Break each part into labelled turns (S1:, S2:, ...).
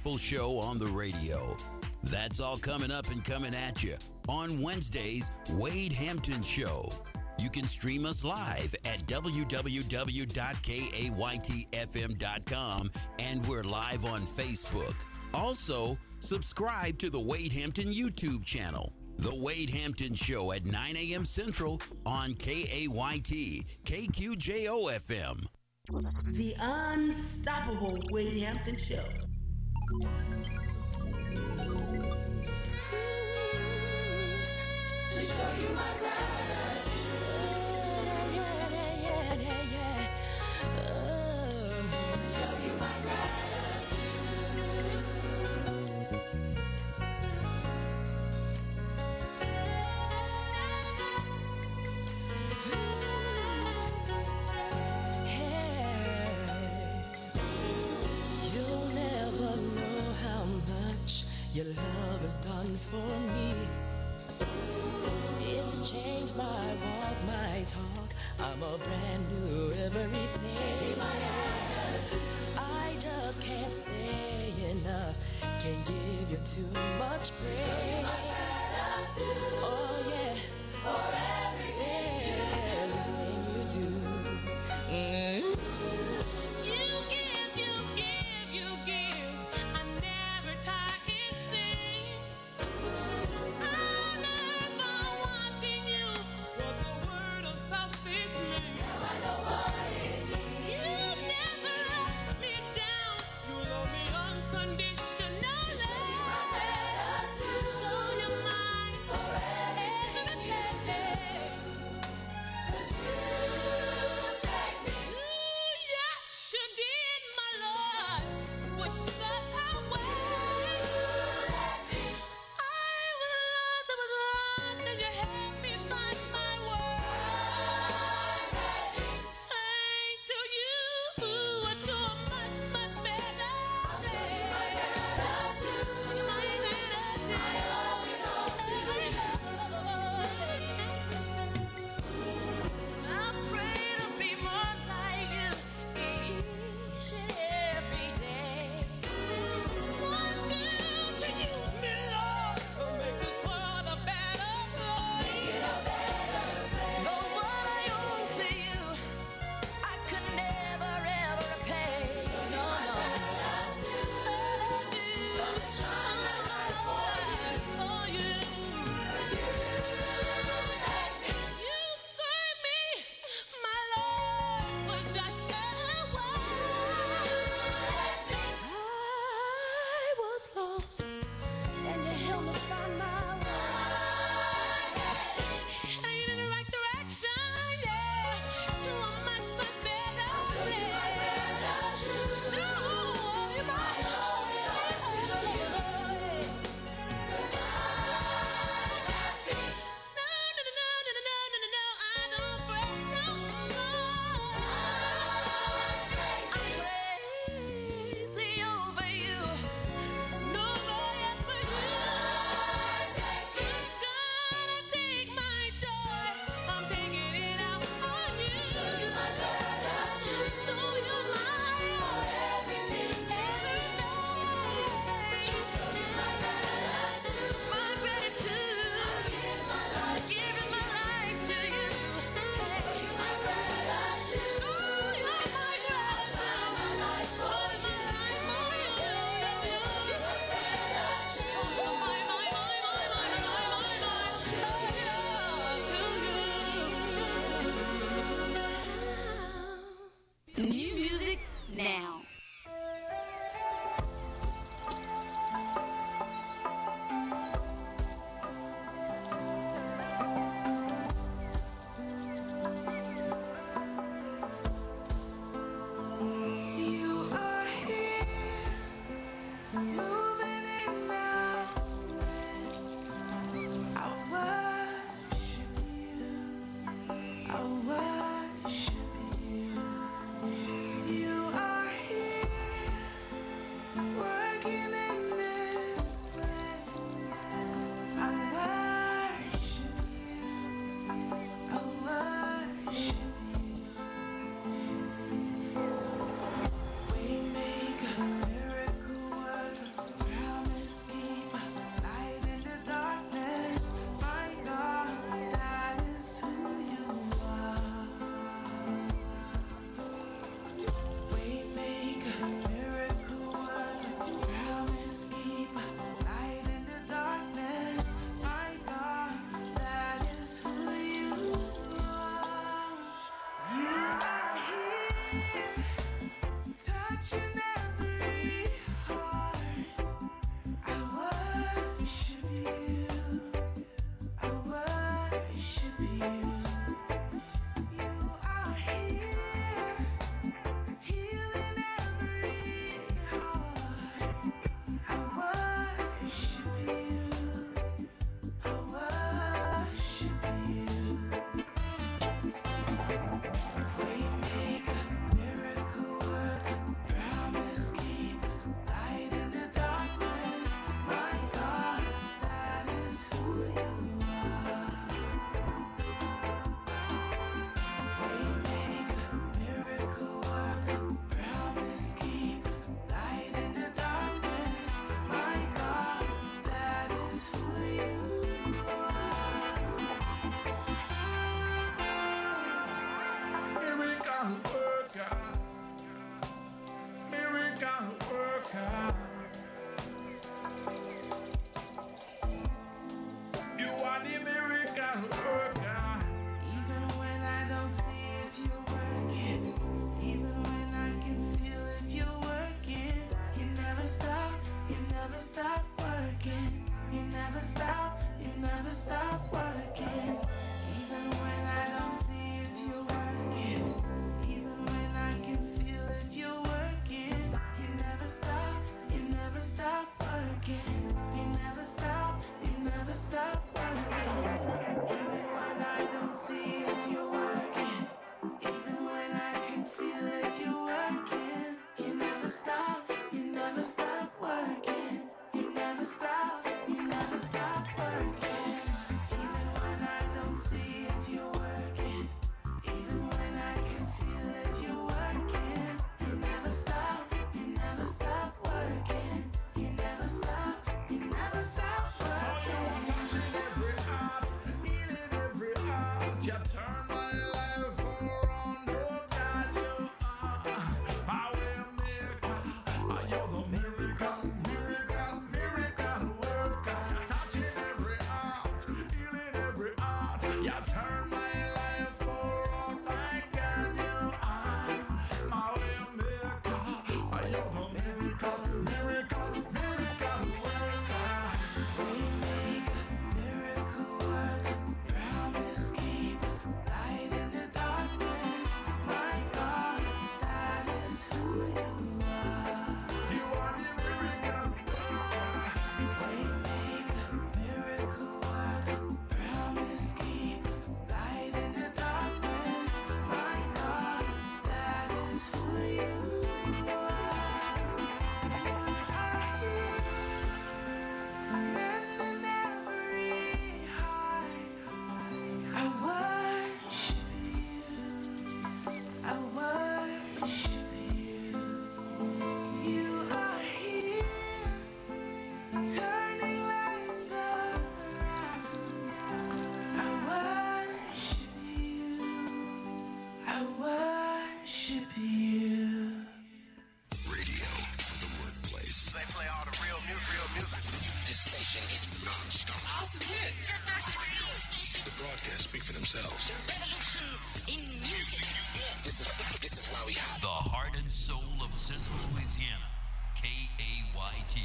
S1: gospel show on the radio. That's all coming up and coming at you on Wednesday's Wade Hampton Show. You can stream us live at www.kaytfm.com, and we're live on Facebook. Also, subscribe to the Wade Hampton YouTube channel. The Wade Hampton Show at 9 a.m. Central on KAYT, KQJO-FM.
S2: The unstoppable Wade Hampton Show.
S3: To show you my
S4: your love has done for me. It's changed my walk, my talk. I'm a brand new everything. I just can't say enough. Can't give you too much praise. Oh yeah, for everything you do.
S3: New music now.
S5: stop working. You never stop working. Even when I don't see it, you're working. Even when I can feel it, you're working. You never stop working. You never stop working. Even when I don't see it, you're working. Even when I can feel it, you're working. You never stop working. You never stop working.
S6: Every heart, healing every heart. You turn my life around, oh God, you are my way maker. You're the miracle worker. Touching every heart, healing every heart. You turn my life around, my God, you are my way maker. You're the miracle worker.
S5: Miracle worker, promise keeper, light in the darkness. My God, that is who you are.
S6: You are the miracle
S5: Waymaker, miracle worker, promise keeper, light in the darkness. My God, that is who you are. Mending every heart. I worship you. You are here, turning lives around. I worship you.
S7: Radio for the workplace.
S8: They play all the real music.
S7: This station is non-stop.
S3: Awesome hits.
S7: The best radio station. The broadcasts speak for themselves. The revolution in music. This is why we have
S1: The heart and soul of Central Louisiana. KAYT.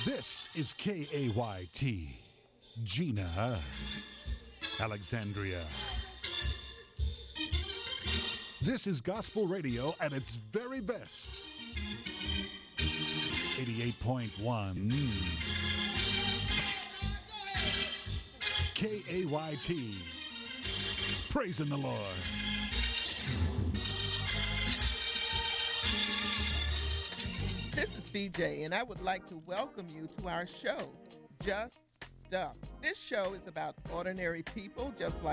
S9: This is KAYT, Gina, Alexandria. This is gospel radio at its very best. 88.1 KAYT, praising the Lord.
S10: This is BJ, and I would like to welcome you to our show, Just Stuff. This show is about ordinary people just like